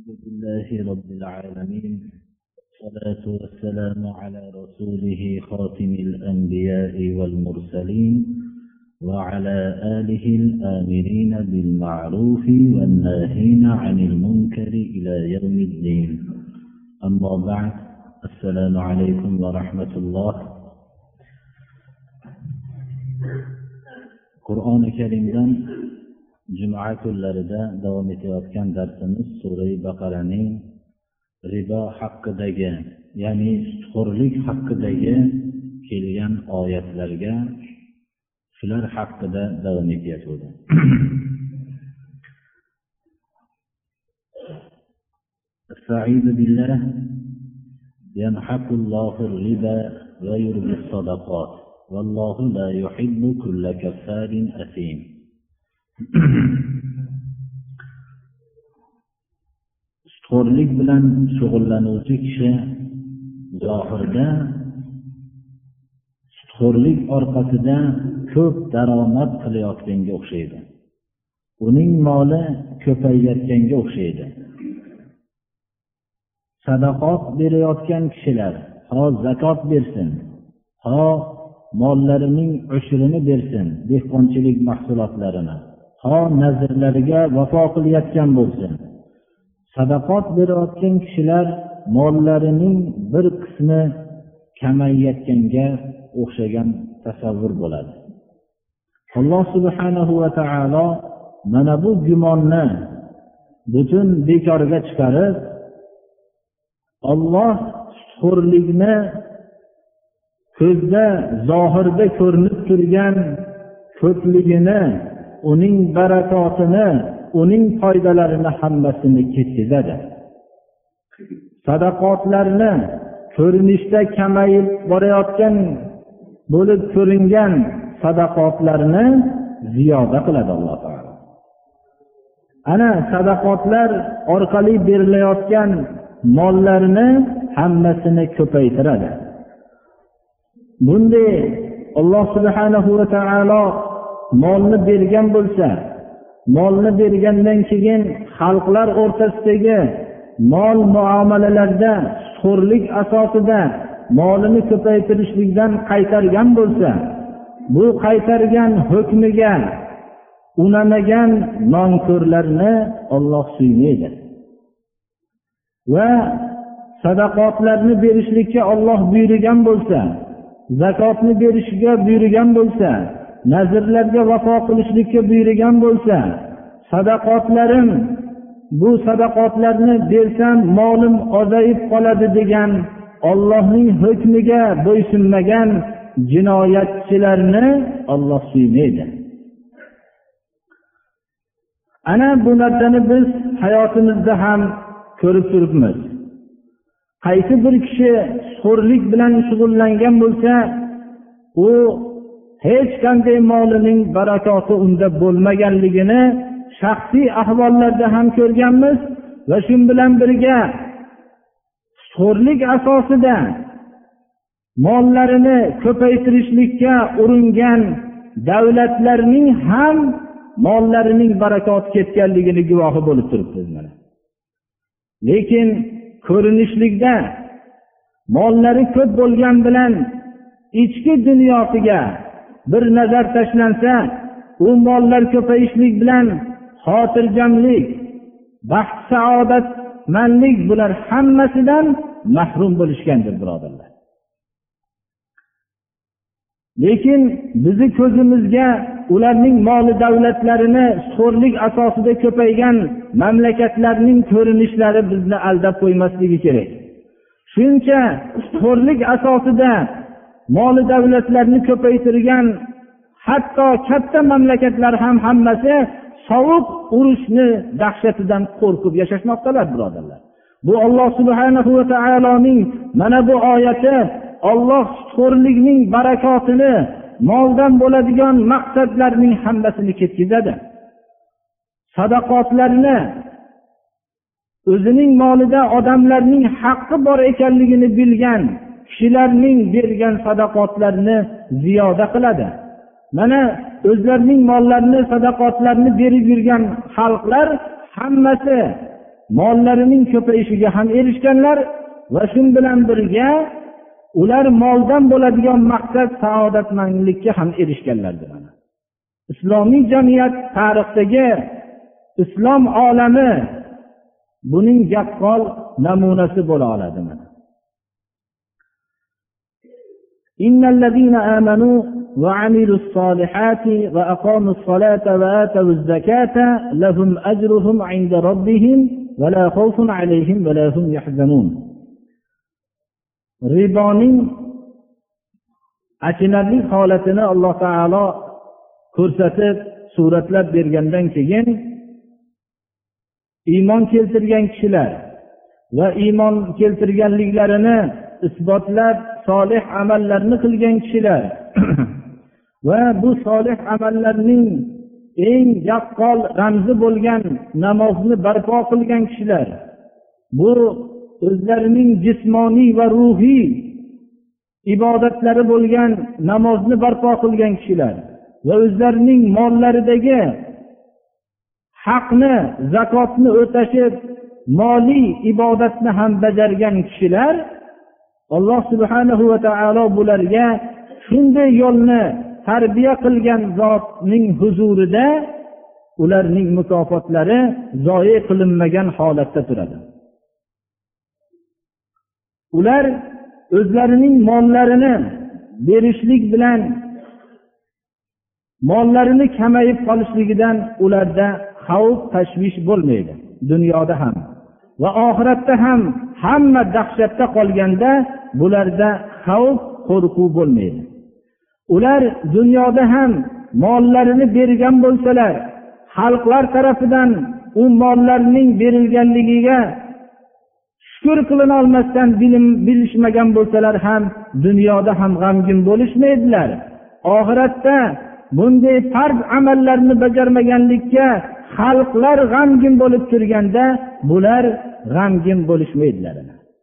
الحمد لله رب العالمين، والصلاة والسلام على رسوله خاتم الأنبياء والمرسلين وعلى آله الآمرين بالمعروف والناهين عن المنكر إلى يوم الدين. أما بعد، السلام عليكم ورحمة الله. قرآن كريم juma kunlarida davom etayotgan darsimiz Sura Baqaraning ribo haqidagi, ya'ni sudxo'rlik haqidagi kelgan oyatlarga shular haqida davom etyapti. Estaizu billah, yamhaqullohu riba va yurbis sadaqat, vallohu la yuhibbu kulla kaffarin asim. Sudxo'rlik bilan shug'ullanuvchi kishi zohirda sudxo'rlik orqasida ko'p daromad qilayotganga o'xshaydi. Uning moli ko'payayotganga o'xshaydi. Sadaqot berayotgan kishilar ho zakot bersin, ho mollarining ushrini bersin, dehqonchilik mahsulotlarini, ho nazrlariga vafo qilayotgan bo'lsin. Sadaqot berayotgan kishilar mollarining bir qismi kamayayotganga o'xshagan tasavvur bo'ladi. Alloh subhanahu va taolo mana bu gumonni butun bekorga chiqarib, Alloh sudxo'rlikni ko'zda zohirda ko'rinib turgan ko'pligini, uning barakotini, uning foydalarini hammasini ketkazadi. Sadaqotlarni ko'rinishda kamayib borayotgan bo'lib ko'ringan sadaqotlarni ziyoda qiladi Alloh taolo. Ana sadaqotlar orqali berilayotgan mollarni hammasini ko'paytiradi. Bunday Alloh subhanahu va taolo molni bergan bo'lsa, molni bergandan keyin xalqlar o'rtasidagi mol muomalalarda sudxo'rlik asosida molini ko'paytirishlikdan qaytargan bo'lsa, bu qaytargan hukmiga unamagan nonko'rlarni Alloh suymaydi. Va sadaqotlarni berishlikka Alloh buyurgan bo'lsa, zakotni berishga buyurgan bo'lsa, nazrlarga vafo qilishlikka buyurgan bo'lsa, sadaqotlarim, bu sadaqotlarni bersam molim ozayib qoladi degan Allohning hukmiga bo'ysunmagan jinoyatchilarni Alloh suymaydi. Ana bu narsani biz hayotimizda ham ko'rib turibmiz. Qaysi bir kishi sudxo'rlik bilan shug'ullangan bo'lsa, u hech qanday molining barakoti unda bo'lmaganligini shaxsiy ahvollarda ham ko'rganmiz va shu bilan birga sudxo'rlik asosida mollarini ko'paytirishlikka uringan davlatlarning ham mollarining barakoti ketganligini guvohi bo'lib turibmiz mana. Lekin ko'rinishlikda mollari ko'p bo'lgan bilan ichki dunyosiga bir nazar tashlansa, u mollar ko'payishlik bilan xotirjamlik, baxt, saodatmanlik bular hammasidan mahrum bo'lishgandir, birodarlar. Lekin bizni ko'zimizga ularning moli davlatlarini sudxo'rlik asosida ko'paygan mamlakatlarning ko'rinishlari bizni aldab qo'ymasligi kerak. Shuncha sudxo'rlik asosida moli davlatlarni ko'paytirgan hatto katta mamlakatlar ham hammasi sovuq urushni dahshatidan qo'rqib yashashmoqdalar, birodarlar. Bu Alloh subhanahu va taoloning mana bu oyati Alloh sudxo'rlikning barakotini, moldan bo'ladigan maqsadlarning hammasini ketkazadi. Sadaqotlarni, o'zining molida odamlarning haqqi bor ekanligini bilgan kishilarning bergan sadaqotlarini ziyoda qiladi. Mana o'zlarining mollarini, sadaqotlarini berib yurgan xalqlar hammasi mollarining ko'payishiga ham erishganlar va shu bilan birga ular moldan bo'ladigan maqsad saodatmandlikka ham erishganlardir. Islomiy jamiyat tarixidagi islom olami buning yaqqol namunasi bo'la oladi. Innallazina amanu va amilus solihati va aqamus solata va atavuz zakata lahum ajruhum 'inda robbihim va la khawfun 'alayhim va la hum yahzanun. Riboning achinarli holatini Alloh taolo ko'rsatib, suratlab bergandan keyin iymon keltirgan kishilar va iymon keltirganliklarini isbotlab solih amallarni qilgan kishilar va bu solih amallarning eng yaqqol ramzi bo'lgan namozni barpo qilgan kishilar, bu o'zlarining jismoniy va ruhiy ibodatlari bo'lgan namozni barpo qilgan kishilar va o'zlarining mollaridagi haqni, zakotni o'tashib, moliy ibodatni ham bajargan kishilar, Alloh subhanahu va taolo bularga shunday yo'lni tarbiya qilgan zotning huzurida ularning mukofotlari zoyi qilinmagan holatda turadi. Ular o'zlarining mollarini berishlik bilan mollarini kamayib qolishligidan ularda xavf tashvish bo'lmaydi. Dunyoda ham va oxiratda ham hamma dahshatda qolganda bularda xavf, qo'rquv bo'lmaydi. Ular dunyoda ham mollarini bergan bo'lsalar, xalqlar tarafidan u mollarning berilganligiga shukr qilina olmasdan bilishmagan bo'lsalar ham dunyoda ham g'amgin bo'lishmaydilar. Oxiratda bunday farz amallarni bajarmaganlikka xalqlar g'amgin bo'lib turganda bular g'amgin bo'lishmaydilar.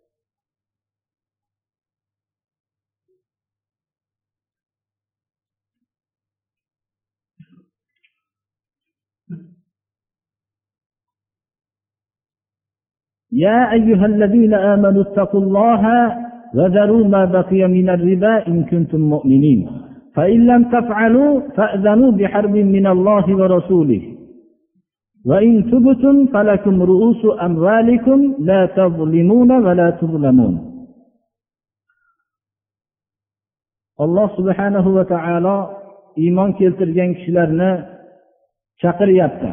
يا أيها الذين آمنوا اتقوا الله وذروا ما بقي من الربا إن كنتم مؤمنين فإن لم تفعلوا فأذنوا بحرب من الله ورسوله وإن تبتم فلكم رؤوس أموالكم لا تظلمون ولا تظلمون. الله سبحانه وتعالى iymon keltirgan kishilarni chaqiryapti.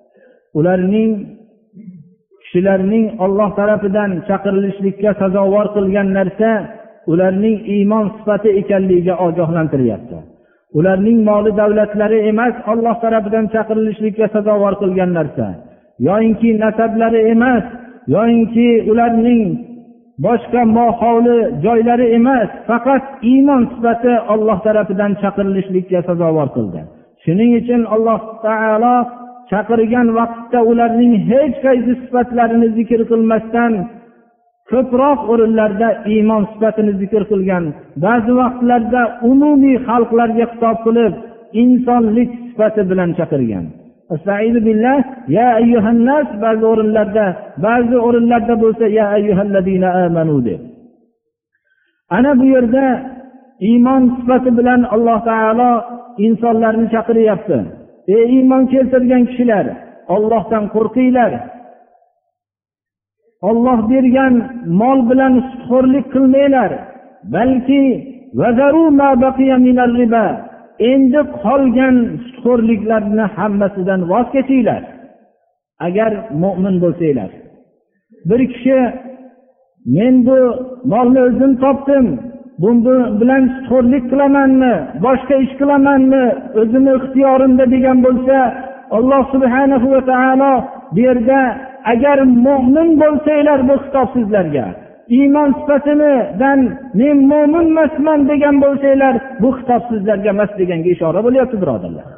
Kishilarning Alloh tarafidan chaqirilishlikka sazovor qilgan narsa ularning iymon sifati ekanligiga ogohlantiryapti. Ularning moli davlatlari emas, Alloh tarafidan chaqirilishlikka sazovor qilgan narsa, yoinki nasablari emas, yoinki ularning boshqa moholi joylari emas, faqat iymon sifati Alloh tarafidan chaqirilishlikka sazovor qildi. Shuning uchun Alloh taolo chaqirgan vaqtda ularning hech qaysi sifatlarini zikr qilmasdan ko'proq o'rinlarda iymon sifatini zikr qilgan. Ba'zi vaqtlarda umumiy xalqlarga xitob qilib insonlik sifati bilan chaqirgan. Astag'firu billah, ya ayyuhan nas ba'zi o'rinlarda bo'lsa ya ayyuhallazina amanu deb. Ana bu yerda iymon sifati bilan Alloh taolo insonlarni chaqiryapti. Ey iymon keltirgan kishilar, Allohdan qo'rqinglar. Alloh bergan mol bilan sutxo'rlik qilmanglar, balki vazaru ma baqiya minar riba, endi qolgan sutxo'rliklarni hammasidan voz kechinglar. Agar mu'min bo'lsanglar. Bir kishi men bu molni o'zim topdim, bunga bilan sutxo'rlik qilamanmi, boshqa ish qilamanmi, o'zimni ixtiyorimda degan bo'lsa, Alloh subhanahu va taolo bu yerda agar mu'min bo'lsanglar bu xitob sizlarga, iymon sifatinidan men mu'minmasman degan bo'lsanglar bu xitob sizlarga emas deganga ishora bo'lyapti, birodarlar.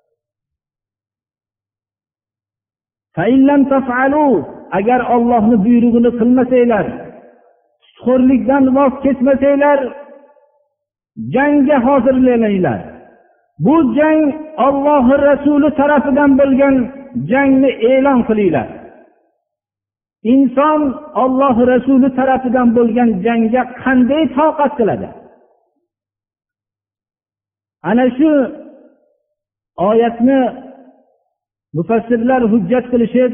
Fa illam taf'alu, agar Allohning buyrug'ini qilmasanglar, sutxo'rlikdan voz kechmasanglar, jangga hozirlaninglar. Bu jang Alloh rasuli tarafidan bo'lgan jangni e'lon qilinglar. inson Alloh Rasuli tarafidan bo'lgan jangga qanday toqat qiladi? Ana shu oyatni mufassirlar hujjat qilishib,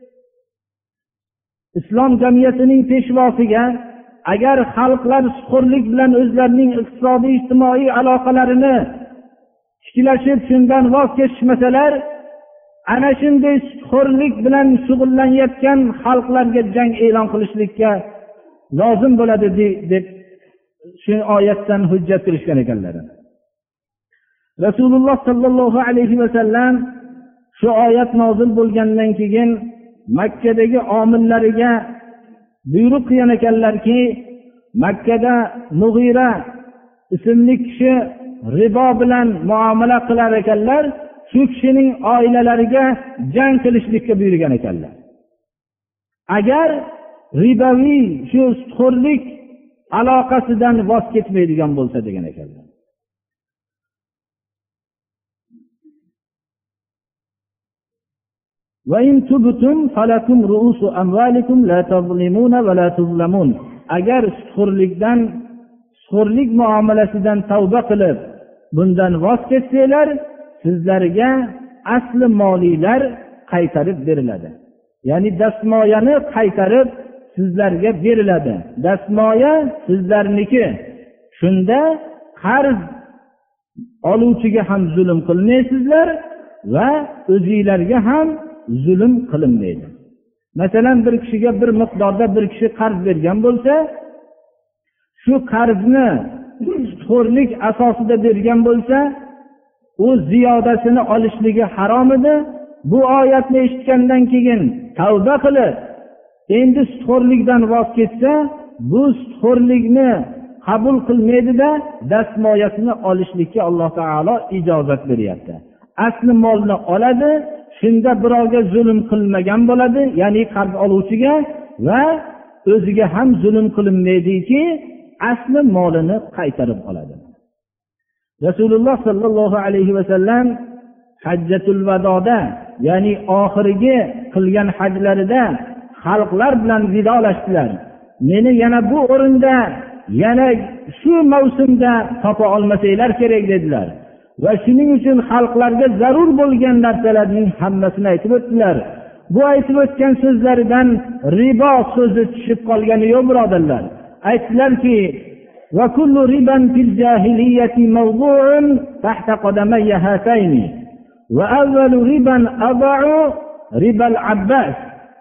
islom jamiyatining peshvosiga agar xalqlar suxurlik bilan o'zlarining iqtisodiy ijtimoiy aloqalarini tiklashib shundan voz kechishmasalar, ana shunday suxurlik bilan shug'ullanayotgan xalqlarga jang e'lon qilishlikka lozim bo'ladi deb shu oyatdan hujjat qilishgan ekanlar. Rasululloh sallallohu alayhi vasallam shu oyat nozil bo'lgandan keyin Makkadagi omillariga buyruq qilgan ekanlarki, Makkada Mughira ismli kishi ribo bilan muomala qilar ekanlar, shu kishining oilalariga jang qilishlikka buyurgan ekanlar. Agar riboviy shu suxurlik aloqasidan voz kechmaydigan bo'lsa degan ekanlar. Agar suxurlik muomalasidan tavba qilib bundan voz kechsanglar, sizlarga asli moliylar qaytarib beriladi. Ya'ni dastmoyani qaytarib sizlarga beriladi. Dastmoya sizlarniki. Shunda qarz oluvchiga ham zulm qilmaysizlar va o'zingizlarga ham zulm qilinmaydi. Masalan, bir kishiga bir miqdorda bir kishi qarz bergan bo'lsa, shu qarzni suxurlik asosida bergan bo'lsa, u ziyodasini olishligi harom edi. Bu oyatni eshitgandan keyin tavba qilib, endi suxurlikdan voz kechsa, bu suxurlikni qabul qilmaydi-da, dastmoyasini olishlikka Alloh taolo ijozat beryapti. Asli molni oladi, shunda birovga zulm qilmagan bo'ladi, ya'ni qarz oluvchiga, va o'ziga ham zulm qilinmaydiki, asli molini qaytarib oladi. Rasululloh sallallohu alayhi vasallam hajjatul vadoda, ya'ni oxirgi qilgan hajlarida xalqlar bilan vidolashdilar. Meni yana bu o'rinda, yana shu mavsumda topa olmasanglar kerak dedilar. Va shuning uchun xalqlarga zarur bo'lgan narsalarning hammasini aytib o'tdilar. Bu aytib o'tgan so'zlaridan ribo so'zi tushib qolgani yo'q, birodarlar. Aytdilarki, va kullu riban fil jahiliyyati mawdu'un tahta qadamayya hatayni va awwalu riban ad'u ribal abbas.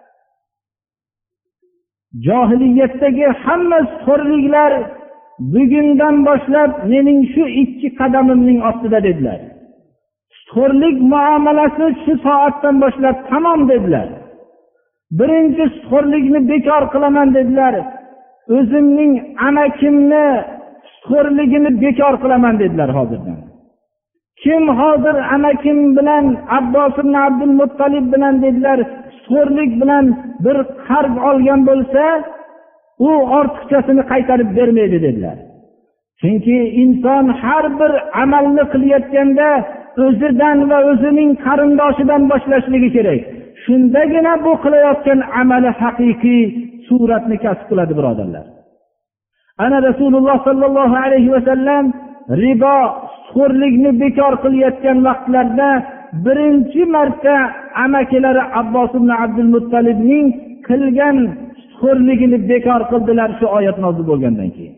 Jahiliyatdagi hamma suxurliklar bugundan boshlab mening shu ikki qadamimning ostida dedilar. Suxurlik muomalasi shu soatdan boshlab tamom dedilar. Birinchi suxurlikni bekor qilaman dedilar. O'zimning amakimni suxurligini bekor qilaman dedilar hozirdan. Kim hozir amakim bilan Abbos ibn Abdul Muttalib bilan dedilar, suxurlik bilan bir qarz olgan bo'lsa, u ortiqchasini qaytarib bermaydi dedilar. Chunki inson har bir amalni qilayotganda o'zidan va o'zining qarindoshidan boshlashligi kerak. Shundagina bu qilayotgan amali haqiqiy suratni kasb qiladi, birodarlar. Ana Rasululloh sallallohu alayhi vasallam ribo suxurlikni bekor qilayotgan vaqtlarda birinchi marta amakilari Abbos ibn Abdul Muttalibning qilgan suxurligini bekor qildilar shu oyat nozil bo'lgandan keyin.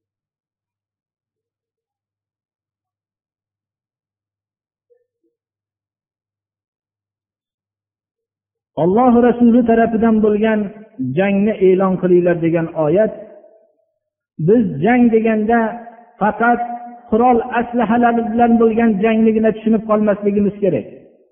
Alloh Rasuli tarafidan bo'lgan jangni e'lon qilinglar degan oyat, biz jang deganda faqat qurol aslahalar bilan bo'lgan jangligini tushunib qolmasligimiz kerak.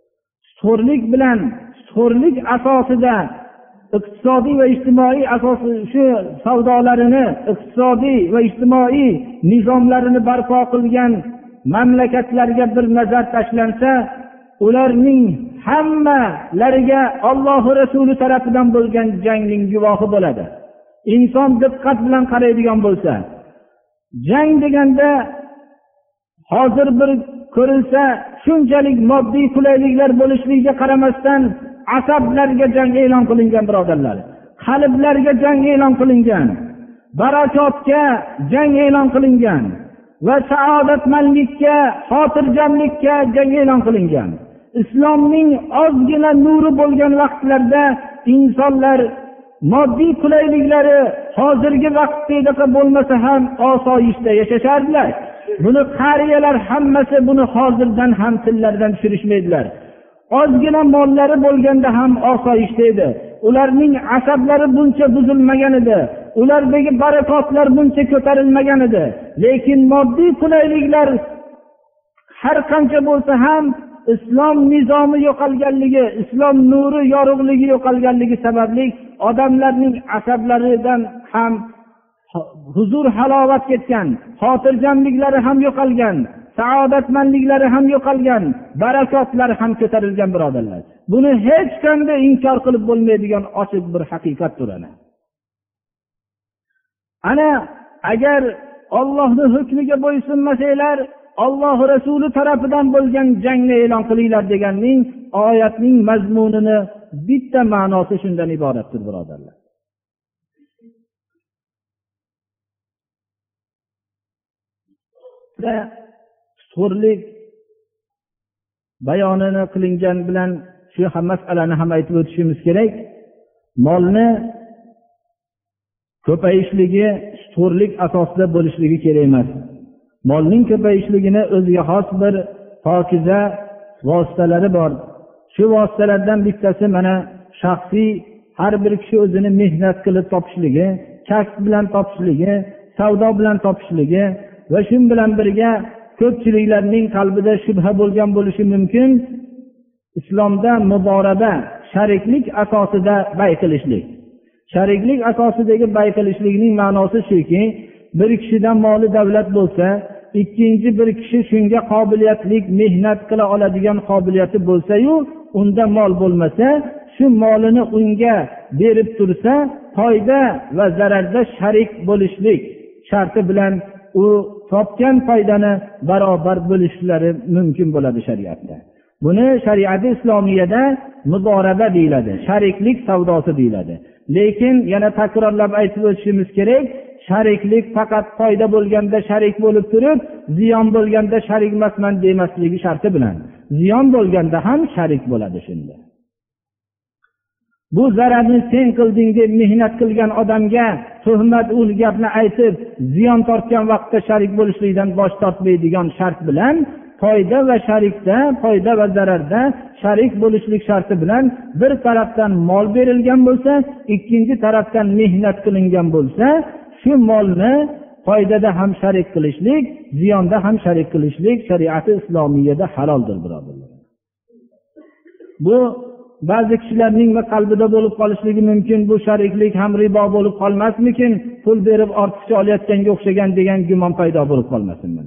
Suxurlik asosida iqtisodiy va ijtimoiy asosi shu savdolarini, iqtisodiy va ijtimoiy nizomlarini barpo qilgan mamlakatlarga bir nazar tashlansa, ularning hammalariga Alloh Rasuli tarafidan bo'lgan jangning guvohi bo'ladi. Inson diqqat bilan qaraydigan bo'lsa, jang deganda hozir bir ko'rilsa shunchalik moddiy qulayliklar bo'lishligiga qaramasdan asablarga jang e'lon qilingan, birodarlar. qalblarga jang e'lon qilingan, barakotga jang e'lon qilingan va saodatmandlikka, xotirjamlikka jang e'lon qilingan. Islomning ozgina nuri bo'lgan vaqtlarda insonlar moddiy qulayliklari hozirgi vaqtda bo'lmasa ham osoyishta yashashardilar. Buni qariyalar hammasi buni hozirdan ham tillaridan tushirishmaydilar. Ozgina mollari bo'lganda ham osoyishta edi. Ularning asablari buncha buzilmagan edi. Ulardagi barakotlar buncha ko'tarilmagan edi. Lekin moddiy qulayliklar har qancha bo'lsa ham islom nizomi yo'qolganligi, islom nuri yorug'ligi yo'qolganligi sababli odamlarning asablaridan ham huzur halovat ketgan, xotirjamliklari ham yo'qolgan, saodatmandliklari ham yo'qolgan, barakotlari ham ko'tarilgan birodarlar. Buni hech qanday inkor qilib bo'lmaydigan ochiq bir haqiqatdir ana agar Allohning hukmiga bo'ysunmasanglar, Alloh Rasuli tarafidan bo'lgan jangni e'lon qilinglar deganning oyatning mazmunini bitta ma'nosi shundan iboratdir birodarlar. Sug'urlik bayonini qilingan bilan shu masalani ham aytib o'tishimiz kerak. Molni ko'payishligi sug'urlik asosida bo'lishligi kerak emas. Molning ko'payishligini o'ziga xos bir pokiza vositalari bor. Shu vositalardan bittasi mana shaxsiy har bir kishi o'zini mehnat qilib topishligi, kasb bilan topishligi, savdo bilan topishligi va shu bilan birga ko'pchiliklarning qalbida shubha bo'lgan bo'lishi mumkin. Islomda muboraba, shariklik asosida bay qilishlik. Shariklik asosidagi bay qilishlikning ma'nosi shuki, bir kishidan moli davlat bo'lsa, ikkinchi bir kishi shunga qobiliyatlik mehnat qila oladigan qobiliyati bo'lsa-yu, unda mol bo'lmasa, shu molini unga berib tursa, foyda va zararda sharik bo'lishlik sharti bilan u topgan foydani barobar bo'lishlari mumkin bo'ladi shariatda. Buni shariat-i islomiyada muboraba deyiladi, shariklik savdosi deyiladi. Lekin yana takrorlab aytib o'tishimiz kerak, shariklik faqat foyda bo'lganda sharik bo'lib turib, ziyon bo'lganda sharik emasman demasligi sharti bilan. Ziyon bo'lganda ham sharik bo'ladi shunda. Bu zararni sen qilding deb mehnat qilgan odamga tuhmat ul gapni aytib, ziyon tortgan vaqtda sharik bo'lishlikdan bosh tortmaydigan shart bilan foyda va sharikda, foyda va zararda sharik bo'lishlik sharti bilan bir tarafdan mol berilgan bo'lsa, ikkinchi tarafdan mehnat qilingan bo'lsa, shu molni foydada ham sharik qilishlik, ziyonda ham sharik qilishlik shariat-i islomiyada haloldir birodarlar. Bu ba'zi kishilarning qalbida bo'lib qolishligi mumkin, bu shariklik ham ribo bo'lib qolmasmikin, pul berib ortiqcha olayotganga o'xshagan degan gumon paydo bo'lib qolmasin mana.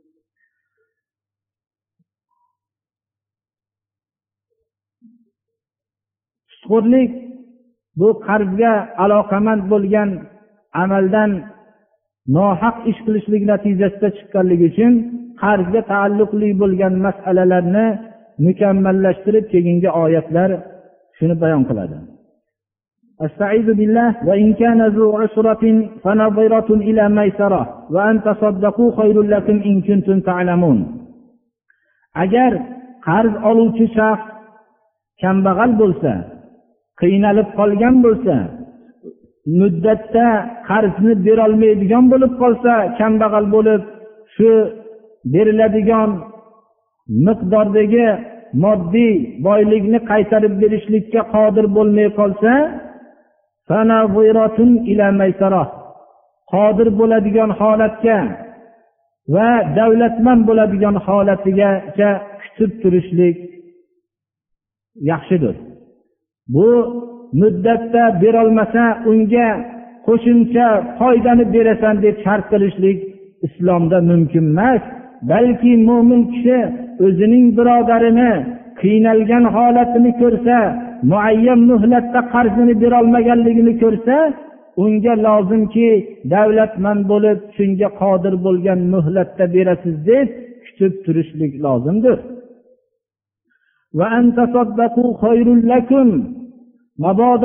Sug'urlik bu qarzga aloqamand bo'lgan amaldan nohaq ish qilishlik natijasida chiqqanligi uchun qarzga taalluqli bo'lgan masalalarni mukammallashtirib keyingi oyatlar shuni bayon qiladi. Astaizu billah va in kana zu usratin fanadhiratun ila maysara va an tasaddaqu khayrul lakum in kuntum ta'lamun. Agar qarz oluvchi shaxs kambag'al bo'lsa, qiynalib qolgan bo'lsa, muddatda qarzni bera olmaydigan bo'lib qolsa, kambag'al bo'lib shu beriladigan miqdordagi moddiy boylikni qaytarib berishlikka qodir bo'lmay qolsa, fanadhiratun ila maysara, qodir bo'ladigan holatga va davlatmand bo'ladigan holatigacha kutib turishlik yaxshidir. Bu muddatda bera olmasa, unga qo'shimcha foydani berasan deb shart qilishlik islomda mumkin emas. Balki mu'min kishi o'zining birodarini qiynalgan holatini ko'rsa, muayyan muhlatda qarzini bera olmaganligini ko'rsa, unga lozimki davlatmand bo'lib shunga qodir bo'lgan muhlatda berasiz deb kutib turishlik lozimdir. Va an tasaddaqu khayrul lakum, mabodo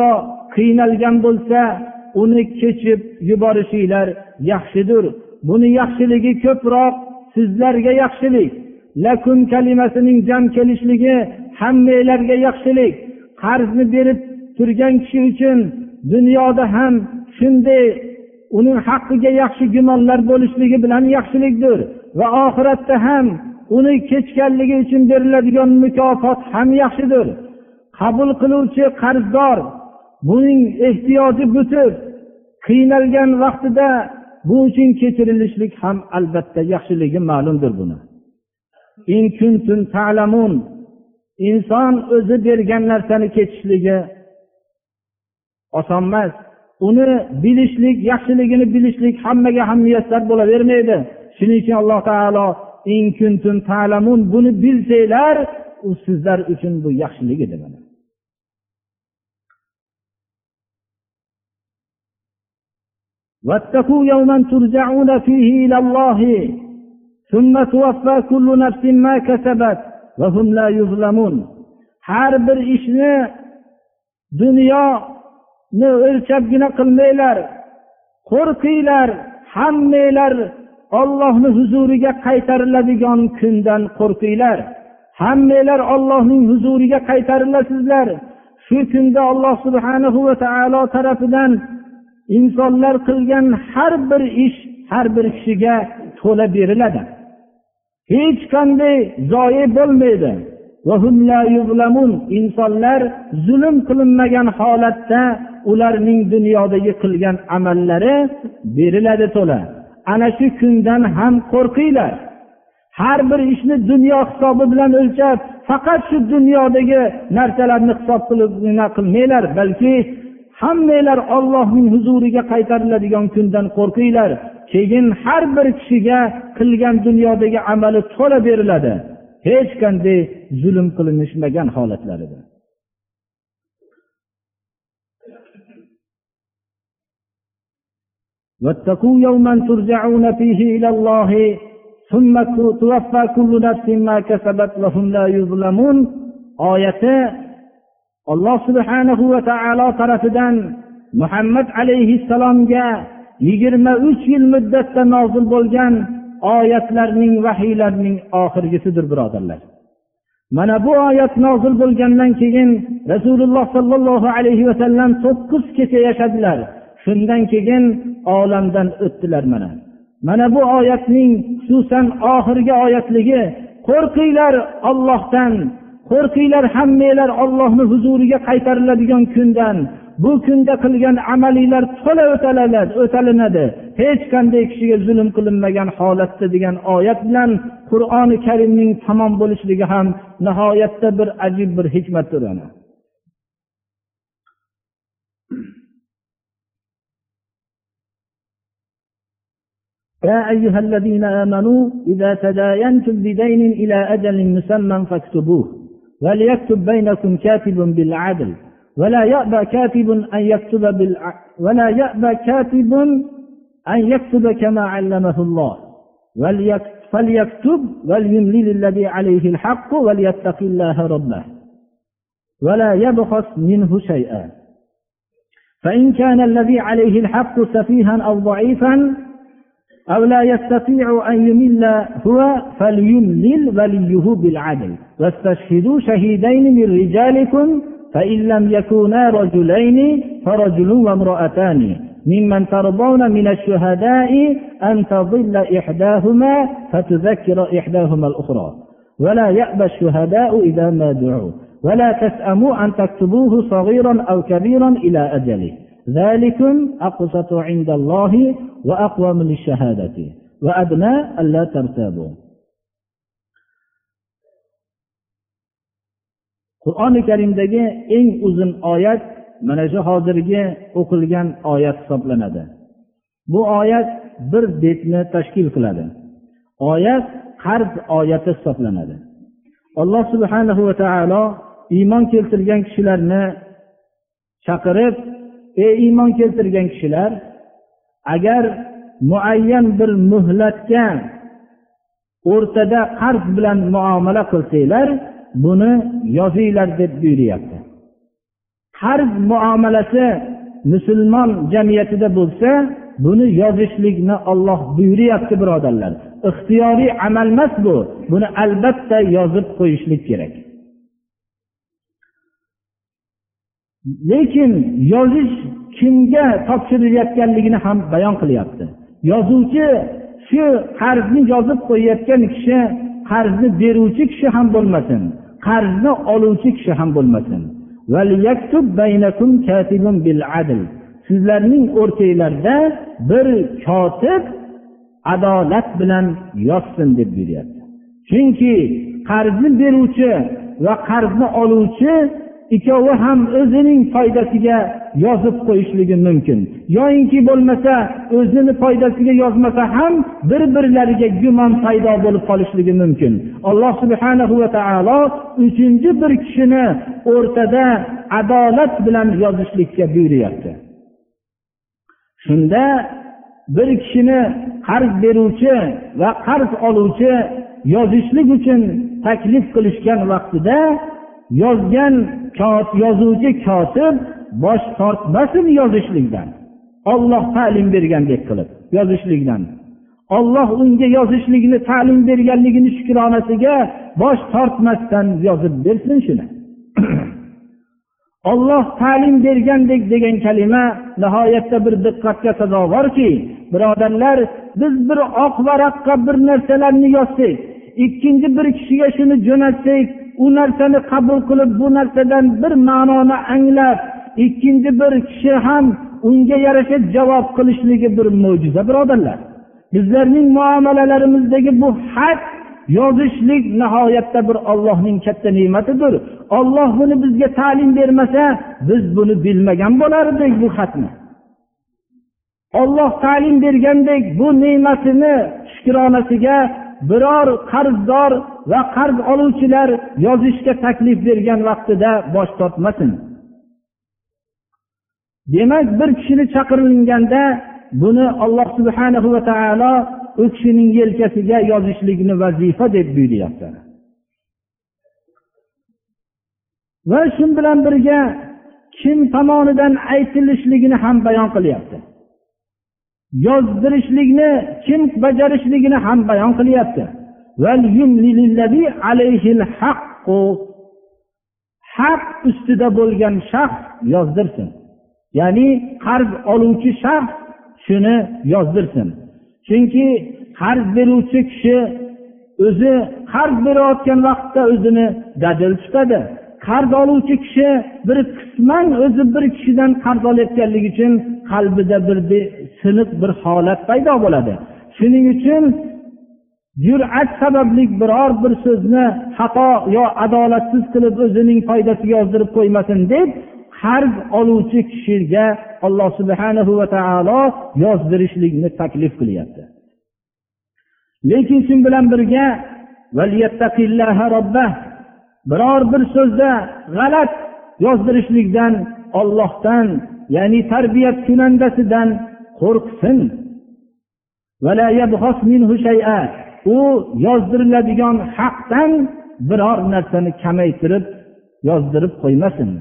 qiynalgan bo'lsa, uni kechib yuborishinglar yaxshidir. Buni yaxshiligi ko'proq sizlarga yaxshilik. Lakum kalimasining jam kelishligi hammalarga yaxshilik. Qarzni berib turgan kishi uchun dunyoda ham shunday uning haqqiga yaxshi gumonlar bo'lishligi bilan yaxshilikdir va oxiratda ham uni kechganligi uchun beriladigan mukofot ham yaxshidir. Qabul qiluvchi qarzdor buning ehtiyoji butib qiynalgan vaqtida bu uchun kechirilishlik ham albatta yaxshiligi ma'lumdir buni. In kuntum ta'lamun, inson o'zi bergan narsani kechishligi oson emas. Uni bilishlik, yaxshiligini bilishlik hammaga ham muyassar bo'lavermaydi. Shuning uchun Alloh taolo in kuntum ta'lamun, buni bilsanglar, u sizlar uchun bu yaxshilik edi mana. Wattaqu yawman turja'una fihi ila Alloh thumma tuwaffa kullu nafsin ma kasabat va hum la yuzlamun. Har bir ishni dunyoni o'lchabgina qilmanglar. Qo'rqinglar, hammanglar Allohning huzuriga qaytariladigan kundan qo'rqinglar. Hammanglar Allohning huzuriga qaytarilasizlar. Shu kunda Alloh subhanahu va taolo tarafidan insonlar qilgan har bir ish har bir kishiga to'la beriladi. Hech qanday zoyi bo'lmaydi. Va hum la yuzlamun, insonlar zulm qilinmagan holatda ularning dunyodagi qilgan amallari beriladi to'la. Ana shu kundan ham qo'rqinglar. Har bir ishni dunyo hisobi bilan o'lchab, faqat shu dunyodagi narsalarni hisob qilmanglar, balki hammanglar Allohning huzuriga qaytariladigan kundan qo'rqinglar. Keyin har bir kishiga qilgan dunyodagi amali to'la beriladi. Hech qanday zulm qilinmagan holatlarida. Wattaqu yawman turja'una fihi ila Alloh thumma tuwaffa kullu nafsin ma kasabat va hum la yuzlamun. Oyati Alloh subhanahu va taolo tarafidan Muhammad alayhissalomga 23 yil muddatda nozil bo'lgan oyatlarning, vahiylarning oxirgisidir, birodarlar. Mana bu oyat nozil bo'lgandan keyin Rasululloh sallallohu alayhi va sallam 9 kecha yashadilar. Shundan keyin olamdan o'tdilar mana. Mana bu oyatning xususan oxirgi oyatligi, qo'rqinglar Allohdan, qo'rqinglar hammanglar Allohning huzuriga qaytariladigan kundan. Bu kunda qilgan amalinglar to'la o'talinadi. Hech qanday kishiga zulm qilinmagan holatda degan oyat bilan Qur'oni Karimning tamom bo'lishligi ham nihoyatda bir ajib bir hikmatdir ana. Ya ayyuhallazina amanu idza tadayantum bidainin ila ajalin musamman faktubuhu wa liyaktub bainakum katibun bil 'adl. ولا يأبى كاتب أن يكتب كما علمه الله فليكتب وليملل الذي عليه الحق وليتق الله ربه ولا يبخس منه شيئا فإن كان الذي عليه الحق سفيها أو ضعيفا أو لا يستطيع أن يمل هو فليملل وليه بالعدل واستشهدوا شهيدين من رجالكم فإن لم يكونا رجلين فرجل وامرأتان ممن ترضون من الشهداء أن تضل إحداهما فتذكر إحداهما الأخرى ولا يأبى الشهداء إذا ما دعوا ولا تسأموا أن تكتبوه صغيرا أو كبيرا إلى أجله ذلكم أقسط عند الله وأقوم للشهادة وأدنى ألا ترتابوا. Qur'oni Karimdagi eng uzun oyat mana shu hozirgi o'qilgan oyat hisoblanadi. Bu oyat bir betni tashkil qiladi. Oyat qarz oyati hisoblanadi. Alloh subhanahu va taolo iymon keltirgan kishilarni chaqirib, ey iymon keltirgan kishilar, agar muayyan bir muhlatga o'rtada qarz bilan muomala qilsanglar, buni yozinglar deb buyuryapti. qarz muomalasi musulmon jamiyatida bo'lsa, buni yozishlikni Alloh buyuryapti, birodarlar. Ixtiyoriy amal emas bu. Buni albatta yozib qo'yishlik kerak. Lekin yozish kimga topshirilayotganligini ham bayon qilyapti. Yozuvchi shu qarzni yozib qo'yayotgan kishi qarzni beruvchi kishi ham bo'lmasin, qarzni oluvchi kishi ham bo'lmasin. Waliyaktub baynakum katibun bil adl. Sizlarning o'rtanglarda bir kotib adolat bilan yozsin deb buyuryapti. Chunki qarzni beruvchi va qarzni oluvchi ikkovi ham o'zining foydasiga yozib qo'yishligi mumkin. Yo'inki bo'lmasa, o'zini foydasiga yozmasa ham bir-birlariga gumon paydo bo'lib qolishligi mumkin. Alloh subhanahu va taolo uchinchi bir kishini o'rtada adolat bilan yozishlikka buyuryapti. Shunda bir kishini qarz beruvchi va qarz oluvchi yozishlik uchun taklif qilishgan vaqtida yozgan yozuvchi kotib bosh tortmasin yozishlikdan. Alloh ta'lim bergandek qilib yozishlikdan. Alloh unga yozishlikni ta'lim berganligini shukronasiga bosh tortmasdan yozib bersin shuni. Alloh ta'lim bergandek degan kalima nihoyatda bir diqqatga sazovorki, birodarlar, biz bir oq varaqqa bir narsalarni yozsak, ikkinchi bir kishiga shuni jo'natsak, u narsani qabul qilib, bu narsadan bir ma'noni anglab, ikkinchi bir kishi ham unga yarasha javob qilishligi bir mo'jiza, birodarlar. Bizlarning muomalalarimizdagi bu xat yozishlik nihoyatda bir Allohning katta ne'matidir. Alloh buni bizga ta'lim bermasa, biz buni bilmagan bo'lardik bu xatni. Alloh ta'lim bergandek bu ne'matini shukronasiga biror qarzdor va qarz oluvchilar yozishga taklif bergan vaqtida bosh tortmasin. Demak, bir kishini chaqirilganda buni Alloh subhanahu va taolo u kishining yelkasiga yozishlikni vazifa deb buyuryapti. Va shun bilan birga kim tomonidan aytilishligini ham bayon qilyapti. Yozdirishlikni kim bajarishligini ham bayon qilyapti. Val yumlillazi alayhil haqqu. Haq ustida bo'lgan shaxs yozdirsin. Ya'ni qarz oluvchi shaxs shuni yozdirsin. Chunki qarz beruvchi kishi o'zi qarz berayotgan vaqtda o'zini dadil tutadi. Qarz oluvchi kishi bir qisman o'zi bir kishidan qarz olayotganligi uchun qalbida bir siniq bir holat paydo bo'ladi. Shuning uchun jur'at sababli biror bir so'zni xato yo adolatsiz qilib o'zining foydasiga yozdirib qo'ymasin deb qarz oluvchi kishiga Alloh subhanahu va taolo yozdirishlikni taklif qilyapti. Lekin shu bilan birga valiyattaqillaha robbah, biror bir so'zda g'alat yozdirishlikdan Allohdan, ya'ni tarbiyat kunandasidan qo'rqsin. Vala yabghas minhu shay'a. U yozdiriladigan haqdan biror narsani kamaytirib yozdirib qo'ymasin.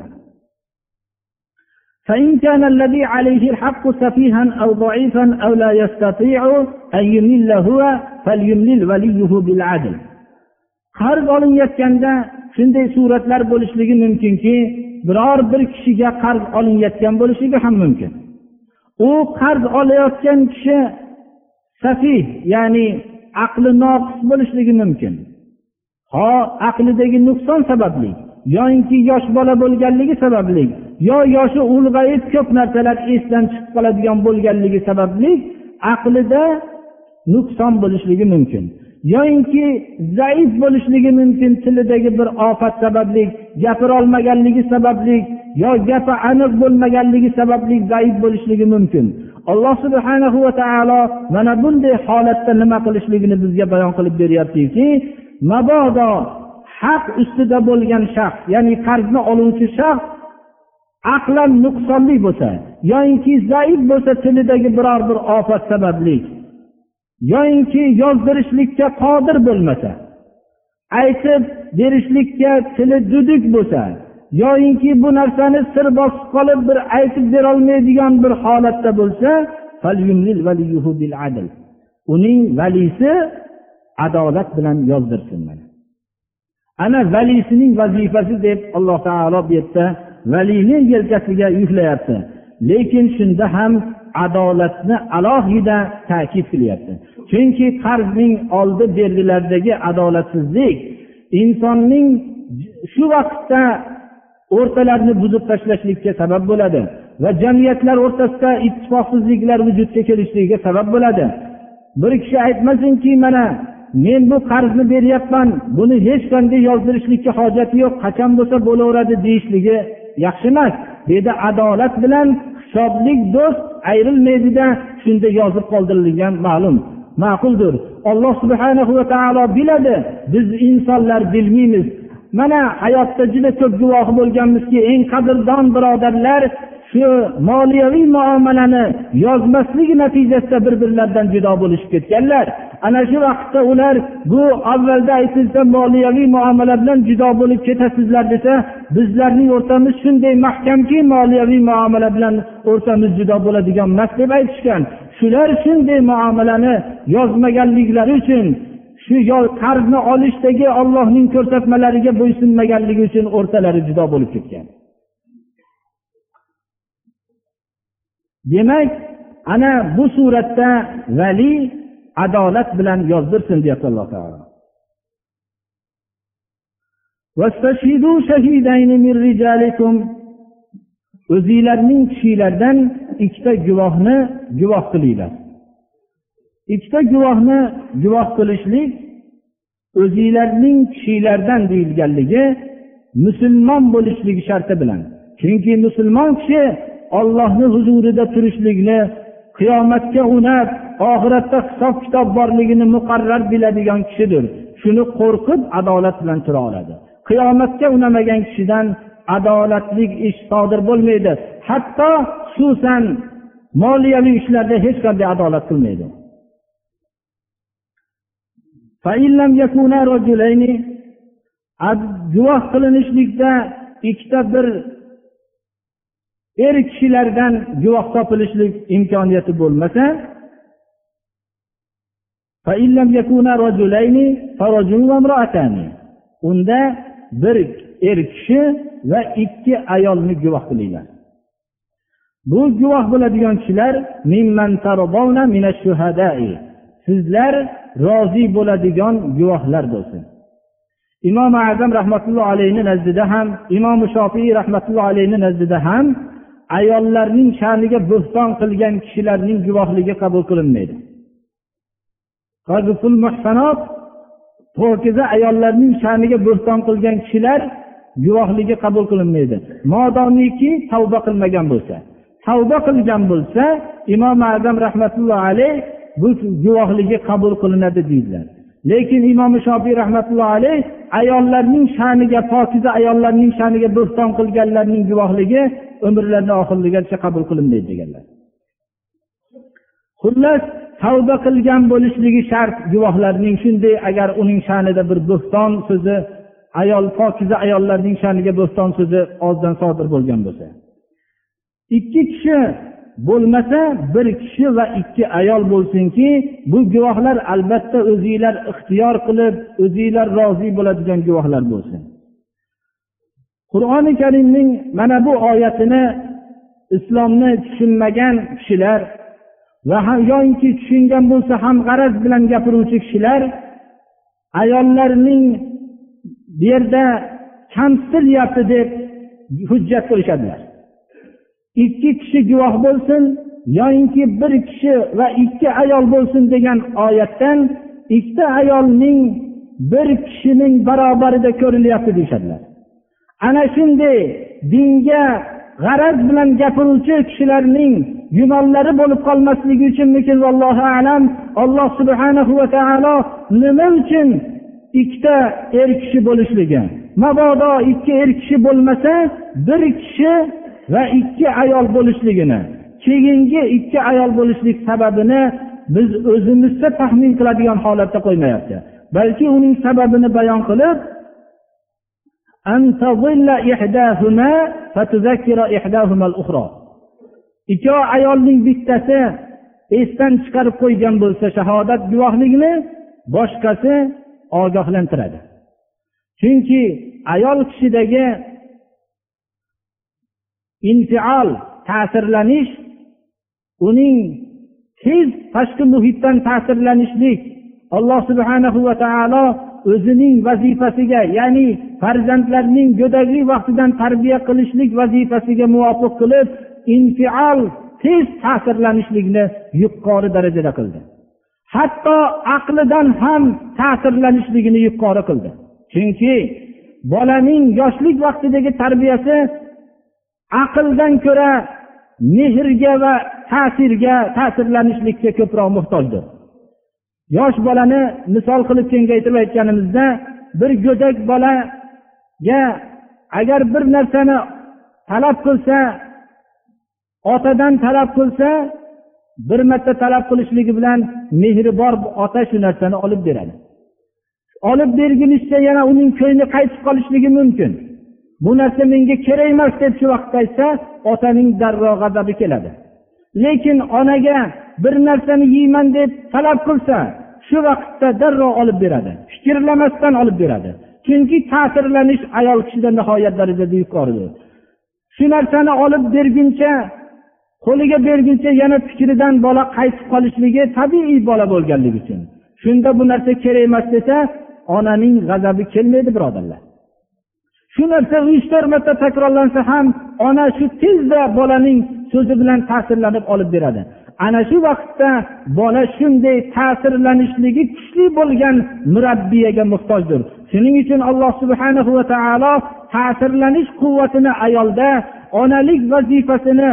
فإن كان الذي عليه الحق سفيها أو ضعيفا أو لا يستطيع أن يمل هو فليملل وليه بالعدل. Qarz olinayotganda shunday suratlar bo'lishligi mumkinki, biror bir kishiga qarz olinayotgan bo'lishligi ham mumkin. U qarz olayotgan kishi safih, ya'ni aqli noqis bo'lishligi mumkin. Ha, aqlidagi nuqson sababli, yoki yosh bola bo'lganligi sababli, yo yoshi ulg'ayib ko'p narsalar esdan chiqib qoladigan bo'lganligi sababli aqlida nuqson bo'lishligi mumkin. Yoki zaif bo'lishligi mumkin, tilidagi bir ofat sababli, gapira olmaganligi sababli, yo gapi aniq bo'lmaganligi sababli zaif bo'lishligi mumkin. Alloh subhanahu va taolo mana bunday holatda nima qilishligini bizga bayon qilib beryaptiki, mabodo haq ustida bo'lgan shaxs, ya'ni qarzni oluvchi shaxs aqlan nuqsonli bo'lsa, yoki zaif bo'lsa, tilidagi biror bir ofat sababli, yoki yozdirishlikka qodir bo'lmasa, aytib berishlikka tili dudik bo'lsa, yoyinki bu narsani sir bosib qolib bir aytib bera olmaydigan bir holatda bo'lsa, falyumlil valiyuhu bil adl. Uning valisi adolat bilan yozdirsin mana. Ana valisining vazifasi deb Alloh taolo bu yerda valini yelkasiga yuklayapti. Lekin shunda ham adolatni alohida ta'kid qilyapti. Chunki qarzning oldi bergilaridagi adolatsizlik insonning shu vaqtda o'rtalarni buzib tashlashlikka sabab bo'ladi va jamiyatlar o'rtasida ittifoqsizliklar vujudga kelishligiga sabab bo'ladi. Bir kishi aytmasinki, mana men bu qarzni beryapman, buni hech qanday yozdirishlikka hojati yo'q, qachon bo'lsa bo'laveradi deyishligi yaxshi emas. Bu yerda adolat bilan hisoblik do'st ayrilmaydi-da, shunda yozib qoldirilgan ma'lum, ma'quldir. Alloh subhanahu va taolo biladi, biz insonlar bilmaymiz. Mana hayotda juda ko'p guvoh bo'lganmizki, eng qadrdon birodarlar shu moliyaviy muomalani yozmaslik natijasida bir-birlaridan judo bo'lishib ketganlar. Ana shu vaqtda ular bu avvalda aytilsa moliyaviy muomala bilan judo bo'lib ketasizlar desa, bizlarning o'rtamiz shunday mahkamki, moliyaviy muomala bilan o'rtamiz judo bo'ladigan emas deb aytishgan. Shular shunday muomalani yozmaganliklari uchun, shu qarzni olishdagi Allohning ko'rsatmalariga bo'ysunmaganligi uchun o'rtalari judo bo'lib ketgan. Demak, ana bu suratda vali adolat bilan yozdirsin deyapti Alloh taolo. Vastashhidu shahidayn min rijalikum. O'zingizlarning kishilardan ikkita guvohni guvoh qilinglar. Ikkita guvohni guvoh qilishlik o'zingizlarning kishilardan deyilganligi musulmon bo'lishligi sharti bilan. Chunki musulmon kishi Allohning huzurida turishlikni, qiyomatga unab, oxiratda hisob kitob borligini muqarrar biladigan kishidir. Shuni qo'rqib adolat bilan tura oladi. Qiyomatga unamagan kishidan adolatlik ish sodir bo'lmaydi. Hatto xususan moliyaviy ishlarda hech qanday adolat qilmaydi. Fa illam yakuna rajulayni, guvoh qilinishlikda ikkita bir kishilardan guvoh topilishlik imkoniyati bo'lmasa, fa illam yakuna rajulayni farajulun va imra'atani, unda bir kishi va ikki ayolni guvoh qilinglar. Bu guvoh bo'ladigan kishilar mimman taradawna minash shuhada'i, sizlar rozi bo'ladigan guvohlar bo'lsin. Imom Azam rahmatullohi alayhi nazdida ham, Imom Shofiy rahmatullohi alayhi nazdida ham ayollarning sha'niga bo'xton qilgan kishilarning guvohligi qabul qilinmaydi. Qazful muhsanot, pokiza ayollarning sha'niga bo'xton qilgan kishilar guvohligi qabul qilinmaydi. Modomiki tavba qilmagan bo'lsa. Tavba qilgan bo'lsa, Imom Azam rahmatullohi alayhi bu guvohligi qabul qilinadi deydilar. Lekin Imom Shofiy rahmatullohi alayhi ayollarning sha'niga, pokiza ayollarning sha'niga bo'xton qilganlarning guvohligi umrlarining oxirligigacha qabul qilinmaydi deganlar. Xullas, tavba qilgan bo'lishligi shart guvohlarning. Shunday agar uning sha'nida bir bo'xton so'zi, pokiza ayollarning sha'niga bo'xton so'zi ozdan sodir bo'lgan bo'lsa, ikki kishi bo'lmasa bir kishi va ikki ayol bo'lsinki, bu guvohlar albatta o'zingizlar ixtiyor qilib, o'zingizlar rozi bo'ladigan guvohlar bo'lsin. Qur'oni Karimning mana bu oyatini islomni tushunmagan kishilar va yoki tushungan bo'lsa ham g'araz bilan gapiruvchi kishilar ayollarning bu yerda kamsitilyapti deb hujjat qilishadilar. Ikki kishi guvoh bo'lsin yoki bir kishi va ikki ayol bo'lsin degan oyatdan ikkita ayolning bir kishining barobarida ko'rilyapti deyshadilar. Ana shunday dinga g'araz bilan gapiruvchi kishilarning gumonlari bo'lib qolmasligi uchun vallohu a'lam Alloh subhanahu va taolo nima uchun ikkita kishi bo'lishligi, mabodo ikki kishi bo'lmasa bir kishi va ikki ayol bo'lishligini, keyingi ikki ayol bo'lishlik sababini biz o'zimizcha taxmin qiladigan holatda qo'ymayapti. Balki uning sababini bayon qilib, an tadilla ihdahuma fatuzakkira ihdahuma al-ukhra. Ikki ayolning bittasi esdan chiqarib qo'ygan bo'lsa shahodat guvohligini, boshqasi ogohlantiradi. Chunki ayol kishidagi infial, ta'sirlanish, uning tez tashqi muhitdan ta'sirlanishlik Alloh subhanahu va taolo o'zining vazifasiga, ya'ni farzandlarning go'daklik vaqtidan tarbiya qilishlik vazifasiga muvofiq qilib, infial, tez ta'sirlanishlikni yuqori darajada qildi. Hatto aqlidan ham ta'sirlanishligini yuqori qildi. Chunki bolaning yoshlik vaqtidagi tarbiyasi aqldan ko'ra mehrga va ta'sirlanishlikka ko'proq muhtojdir. Yosh bolani misol qilib kengaytirib aytganimizda, bir go'dak bolaga agar bir narsani talab qilsa, otadan talab qilsa, bir marta talab qilishligi bilan mehri bor ota shu narsani olib beradi. Olib bergunizcha yana uning ko'ngli qaytib qolishligi mumkin. Bu narsa menga kerak emas deb shu vaqtda aytsa, otaning darrov g'azabi keladi. Lekin onaga bir narsani yeyman deb talab qilsa, shu vaqtda darrov olib beradi. Fikrlamasdan olib beradi. Chunki ta'sirlanish ayol kishida nihoyat darajada yuqoridir. Shu narsani olib berguncha, qo'liga berguncha yana fikridan bola qaytib qolishligi tabiiy bola bo'lganligi uchun. Shunda bu narsa kerak emas desa, onaning g'azabi kelmaydi, birodarlar. Shu narsa 3-4 marta takrorlansa ham ona shu tezda bolaning so'zi bilan ta'sirlanib olib beradi. Ana shu vaqtda bola shunday ta'sirlanishligi kuchli bo'lgan murabbiyaga muhtojdir. Shuning uchun Alloh subhanahu va taolo ta'sirlanish quvvatini ayolda, onalik vazifasini,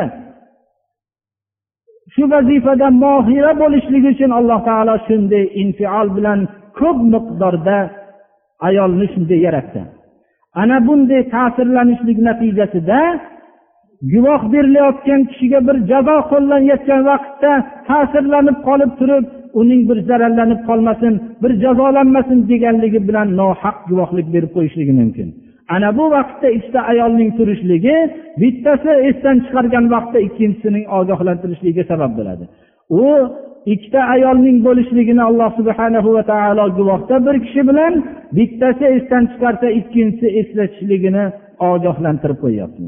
shu vazifada mohira bo'lishligi uchun Alloh taolo shunday infial bilan ko'p miqdorda ayolni shunday yaratdi. Ana bunday ta'sirlanishlik natijasida guvoh berilayotgan kishiga bir jazo qo'llanayotgan vaqtda ta'sirlanib qolib turib, uning bir zararlanib qolmasin, bir jazolanmasin deganligi bilan nohaq guvohlik berib qo'yishligi mumkin. Ana bu vaqtda ikkita ayolning turishligi, bittasi esdan chiqargan vaqtda ikkinchisining ogohlantirishligiga sabab bo'ladi. U ikkita ayolning bo'lishligini Alloh subhanahu va taolo guvohda bir kishi bilan, bittasi esdan chiqarsa ikkinchisi eslatishligini ogohlantirib qo'yapti.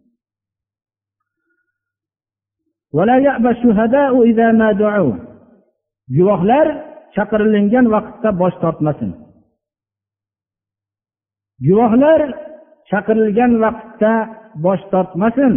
ولا يأبى الشهداء إذا ما دعوا. Guvohlar chaqirilgan vaqtda bosh tortmasin. Guvohlar chaqirilgan vaqtda bosh tortmasin.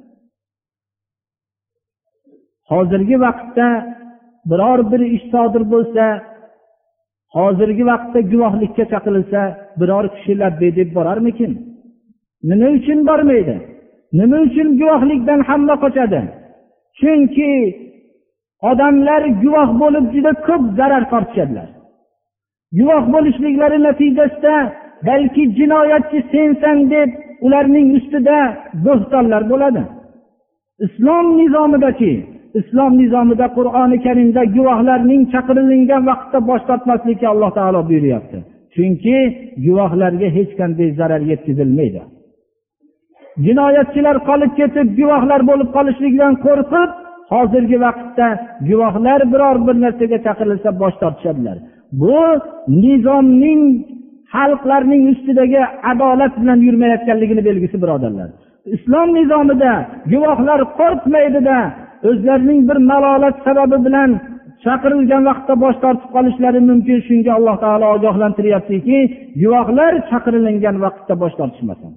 Hozirgi vaqtda biror bir ish sodir bo'lsa, hozirgi vaqtda guvohlikka chaqirilsa, biror kishi labbay deb borarmikin? Nima uchun bormaydi? Nima uchun guvohlikdan hamma qochadi? Chunki odamlar guvoh bo'lib juda ko'p zarar tortishadilar. Guvoh bo'lishliklari natijasida balki jinoyatchi sensan deb ularning ustida bo'xtonlar bo'ladi. Islom nizomida Qur'oni Karimda guvohlarning chaqirilgan vaqtda bosh tortmaslikka Alloh taolo buyuryapti. Chunki guvohlarga hech qanday zarar yetkazilmaydi. Jinoyatchilar qolib ketib, guvohlar bo'lib qolishlikdan qo'rqib, hozirgi vaqtda guvohlar biror bir narsaga chaqirilsa bosh tortishadilar. Bu nizomning xalqlarning ustidagi adolat bilan yurmayotganligini belgisi, birodarlar. Islom nizomida guvohlar qo'rqmaydi-da, o'zlarining bir malolat sababi bilan chaqirilgan vaqtda bosh tortib qolishlari mumkin. Shunga Alloh taolo ogohlantiryaptiki, guvohlar chaqirilgan vaqtda bosh tortishmasin.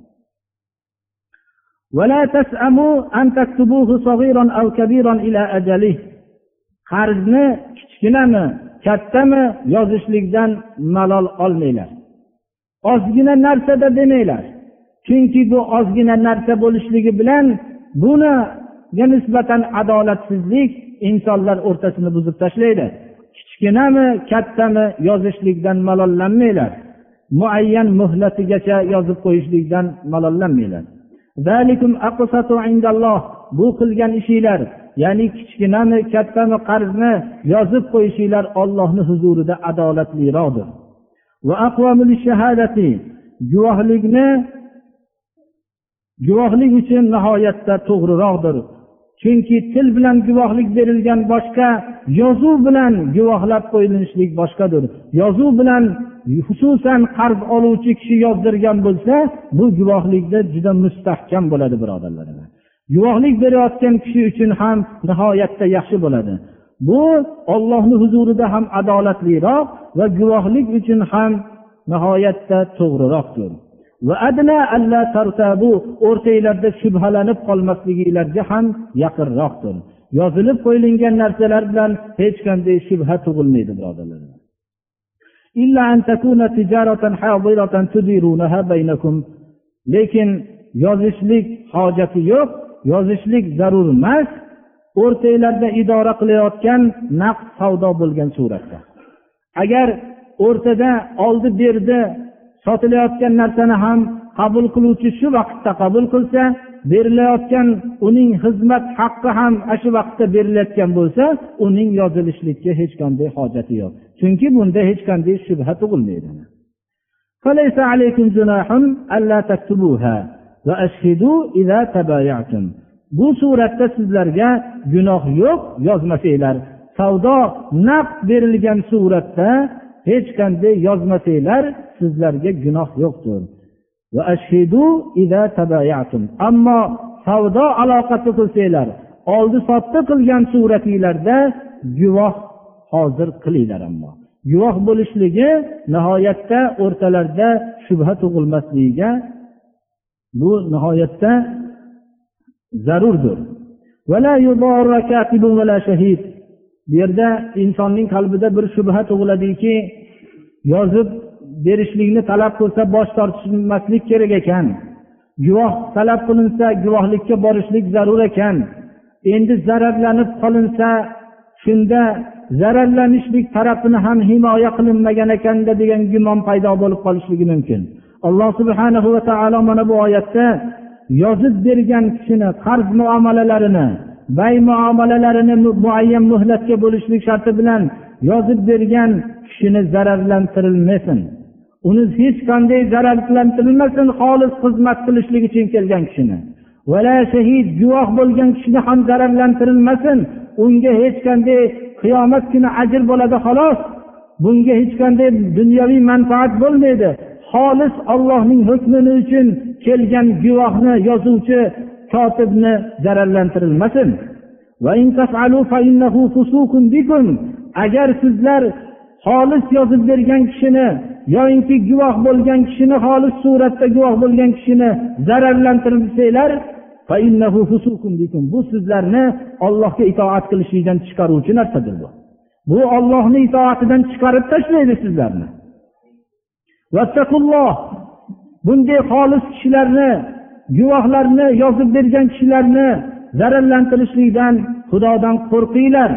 ولا تسأموا أن تكتبوه صغيرا أو كبيرا إلى أجله. Qarzni kichkinami, kattami yozishlikdan malol olmanglar. Ozgina narsada demanglar. Chunki bu ozgina narsa bo'lishligi bilan bunga nisbatan adolatsizlik insonlar o'rtasini buzib tashlaydi. Kichkinami, kattami yozishlikdan malollanmanglar. Muayyan muhlatigacha yozib qo'yishlikdan malollanmanglar. Zalikum aqsatu indalloh. Bu qilgan ishinglar, ya'ni kichkinami, kattami qarzni yozib qo'yishinglar Allohning huzurida adolatliroqdir. Va aqwamu lish-shahadati. Guvohlikni guvohlik uchun nihoyatda to'g'riroqdir. Chunki til bilan guvohlik berilgan boshqa, yozuv bilan guvohlab qo'yilishlik boshqadir. Yozuv bilan xususan qarz oluvchi kishi yozdirgan bo'lsa, bu guvohlikda juda mustahkam bo'ladi, birodarlar. Guvohlik berayotgan kishi uchun ham nihoyatda yaxshi bo'ladi. Bu Allohning huzurida ham adolatliroq va guvohlik uchun ham nihoyatda to'g'riroqdir. Va adna alla tartabu, o'rtanglarda shubhalanib qolmasligilarga ham yaqinroqdir. Yozilib qo'yilgan narsalar bilan hech qanday shubha tug'ilmaydi, birodarlar. Illa an takuna tijaratan hadiratan tudirunaha baynakum. Lekin yozishlik hojati yo'q, yozishlik zarur emas. O'rtanglarda idora qilayotgan naqd savdo bo'lgan suratda. Agar o'rtada oldi berdi sotilayotgan narsani ham qabul qiluvchi shu vaqtda qabul qilsa, berilayotgan uning xizmat haqqi ham shu vaqtda berilayotgan bo'lsa, uning yozilishlikka hech qanday hojati yo'q. Chunki bunda hech qanday shubha tug'ilmaydi. Falaysa alaykum junahun alla taktubuha va ashhidu idza tabaya'tum. Bu suratda sizlarga gunoh yo'q, yozmasanglar. Savdo naqd berilgan suratda hech qanday yozmasanglar, sizlarga gunoh yo'qdir. Va ashhidu idza tabaya'tum. Ammo savdo aloqasi qilsanglar, oldi sotdi qilgan suratinglarda guvoh hozir qilinglar. Ammo guvoh bo'lishligi nihoyatda o'rtalarda shubha tug'ilmasligiga bu nihoyatda zarurdir. Wala yudarra katibun wala shahid. Bu yerda insonning qalbida bir shubha tug'iladiki, yozib berishlikni talab qilsa bosh tortishmaslik kerak ekan. Guvoh talab qilinsa guvohlikka borishlik zarur ekan. Endi zararlanib qolinsa, shunda zararlanishlik tarafini ham himoya qilinmagan ekanda degan gumon paydo bo'lib qolishligi mumkin. Alloh subhanahu va taolo mana bu oyatda yozib bergan kishini qarz muomalalarini, bay muomalalarini muayyan muhlatga bo'lishlik sharti bilan yozib bergan kishini zararlantirilmasin. Uni hech qanday zararlantirilmasin, xolis xizmat qilishlik uchun kelgan kishini. Vala shahid, guvoh bo'lgan kishini ham zararlantirilmasin. Unga hech qanday qiyomat kuni ajr bo'ladi xolos. Bunga hech qanday dunyoviy manfaat bo'lmaydi. Xolis Allohning hukmini uchun kelgan guvohni, yozuvchi kotibni zararlantirilmasin. Va in taf'alu fa innahu fusuqun bikum. Agar sizlar xolis yozib bergan kishini yoki guvoh bo'lgan kishini, xolis suratda guvoh bo'lgan kishini zararlantirsanglar, fa innahu fusuqun bikum. Bu sizlarni Allohga itoat qilishingizdan chiqaruvchi narsadir bu. Bu Allohning itoatidan chiqarib tashlaydi sizlarni. Vattaqulloh. Bunday xolis kishilarni, guvohlarni, yozib bergan kishilarni zararlantirishlikdan Xudodan qo'rqinglar.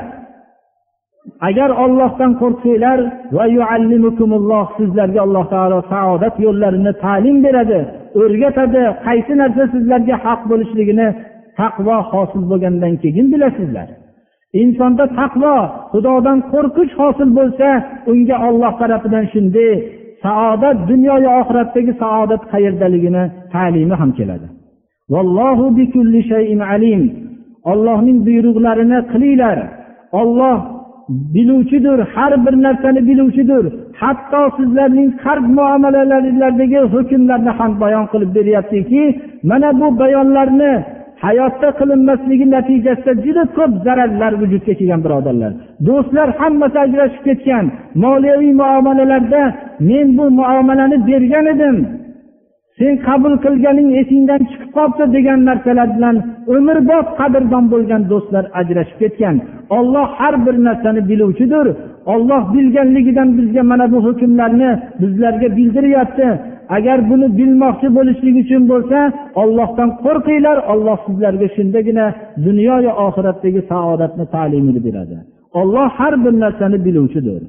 Agar Allohdan qo'rqsanglar, va yuallimukumulloh, sizlarga Alloh taolo saodat yo'llarini ta'lim beradi, o'rgatadi. Qaysi narsa sizlarga haq bo'lishligini taqvo hosil bo'lgandan keyin bilasizlar. Insonda taqvo, Xudodan qo'rqish hosil bo'lsa, unga Alloh tarafidan shunday saodat, dunyo va oxiratdagi saodat qayerdaligini ta'limi ham keladi. Vallohu bikulli shay'in alim. Allohning buyruqlarini qilinglar. Alloh biluvchidir, har bir narsani biluvchidir. Hatto sizlarning qarz muomalalaringlardagi hukmlarni ham bayon qilib beryaptiki, mana bu bayonlarni hayotda qilinmasligi natijasida juda ko'p zararlar vujudga kelgan, birodarlar. Do'stlar hammasi ajrashib ketgan. Moliyaviy muomalalarda men bu muomalani bergan edim, sen qabul qilganing esingdan chiqib qoldi degan narsalar bilan umrbod qadrdon bo'lgan do'stlar ajrashib ketgan. Alloh har bir narsani biluvchidir. Alloh bilganligidan bizga mana bu hukmlarni bizlarga bildiryapti. Agar buni bilmoqchi bo'lishlik uchun bo'lsa, Allohdan qo'rqinglar. Alloh sizlarga shundagina dunyo va oxiratdagi saodatni ta'limini beradi. Alloh har bir narsani biluvchidir.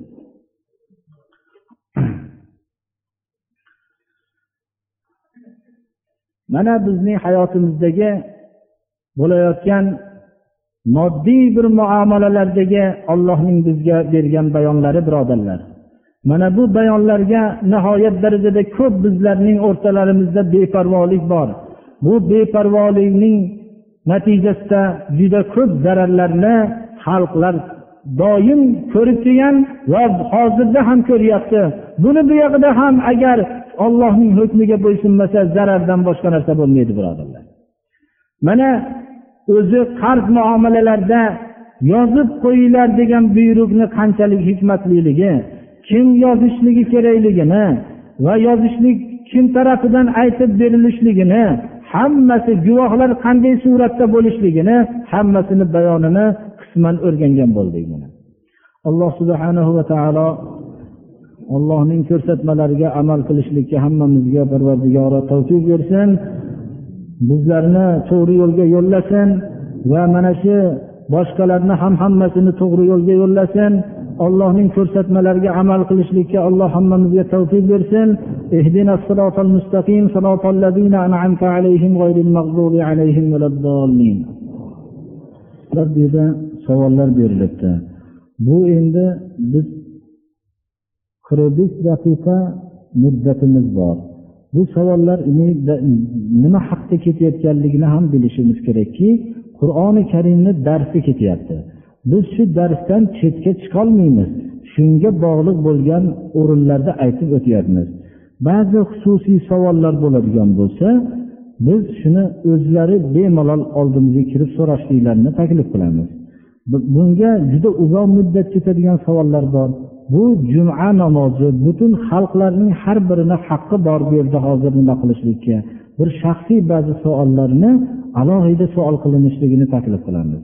Mana bizning hayotimizdagi bo'layotgan moddiy bir muomalalardagi Allohning bizga bergan bayonlari, birodarlar. Mana bu bayonlarga nihoyat darajada ko'p bizlarning o'rtalarimizda beparvolik bor. bu beparvolikning natijasida juda ko'p zararlarni xalqlar doim ko'rib kelgan va hozirda ham ko'ryapti. Buni bu yoqida ham agar Allohning hukmiga bo'ysunmasa zarardan boshqa narsa bo'lmaydi, birodarlar. Mana o'zi qarz muomalalarda yozib qo'yinglar degan buyruqni qanchalik hikmatliligi, kim yozishligi kerakligini va yozishlik kim tarafidan aytib berilishligini, hammasi guvohlar qanday suratda bo'lishligini, hammasini bayonini qisman o'rgangan bo'ldik. Alloh subhanahu va taolo Allohning ko'rsatmalariga amal qilishlikka hammamizga Parvardigori tavfiq bersin, bizlarni to'g'ri yo'lga yo'llasin va mana shu boshqalarni ham hammasini to'g'ri yo'lga yo'llasin. Allohning ko'rsatmalariga amal qilishlikka Alloh hammamizga tavfiq bersin. Ihdinas siratal mustaqim, siratal ladzina an'amta alayhim g'ayril maghdubi alayhim valaddallin. Rabbida savollar berilibdi. Bu endi biz 45 daqiqa muddatimiz bor. Bu savollar nima haqda ketayotganligini ham bilishimiz kerakki, Qur'oni Karimni darsi ketyapti. Biz shu darsdan chetga chiqa olmaymiz. Shunga bog'liq bo'lgan o'rinlarda aytib o'tyapmiz. Ba'zi xususiy savollar bo'ladigan bo'lsa, biz shuni o'zlari bemalol oldimizga kirib so'rashliklarini taklif qilamiz. Bunga juda uzoq muddat ketadigan savollar bor. Bu juma namozi butun xalqlarning har birini haqqi bor bu yerda hozir nima qilishlikka. Bir shaxsiy ba'zi savollarni alohida savol qilinishligini taklif qilamiz.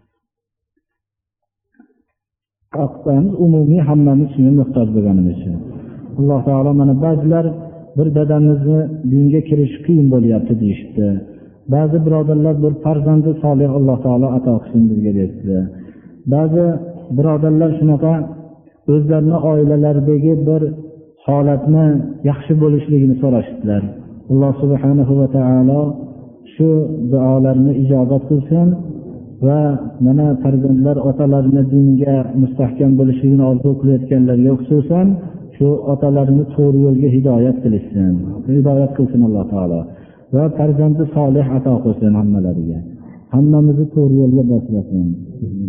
Aqdamiz umumiy hammamiz shunga muhtoj bo'lganimiz uchun. Alloh taolo mana ba'zilar bir dadamizni dinga kirish qiyin bo'lyapti deyishdi. Ba'zi birodarlar bir farzandi solih Alloh taolo ato qilsin bizga dedilar. Ba'zi birodarlar shunaqa o'zlarining oilalaridagi bir holatni yaxshi bo'lishligini so'rashdilar. Alloh subhanahu va taolo shu duolarni ijobat qilsin va mana farzandlar otalarini dinga mustahkam bo'lishligini orzu qilayotganlarga xususan shu otalarini to'g'ri yo'lga hidoyat qilsin. Hidoyat qilsin Alloh taolo va farzandi solih ato qilsin hammalariga. Hammamizni to'g'ri yo'lga boshlasin.